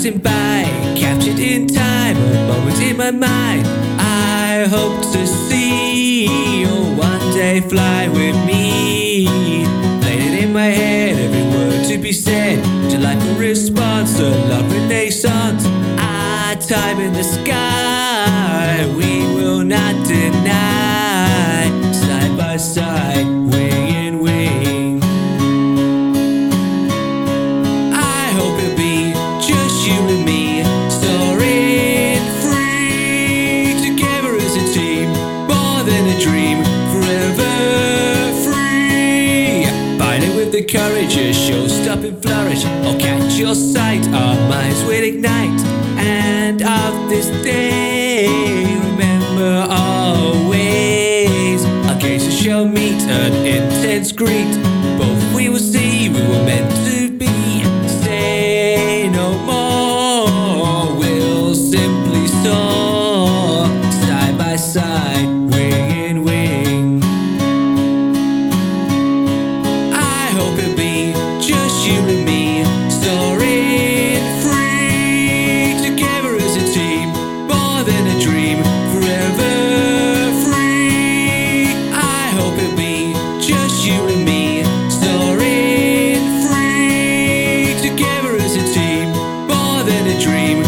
passing by, captured in time, a moment in my mind. I hope to see you one day fly with me. Playing it in my head, every word to be said, to like a response, a love renaissance. Our time in the sky, we will not deny. Side by side, wing in wing. I hope it'll be just you and me, soaring free, together as a team, more than a dream, forever free. Fighting with the courage, a show-stopping flourish, or catch your sight, our minds will ignite. And of this day, remember always, our gazes shall meet, an intense greet. Both we will see, we were meant to be. Say no more, we'll simply soar, side by side, wing in wing. I hope it'll be just you and me, soaring free, together as a team, more than a dream, forever free. I hope it'll be just you and me, soaring free, together as a team, more than a dream,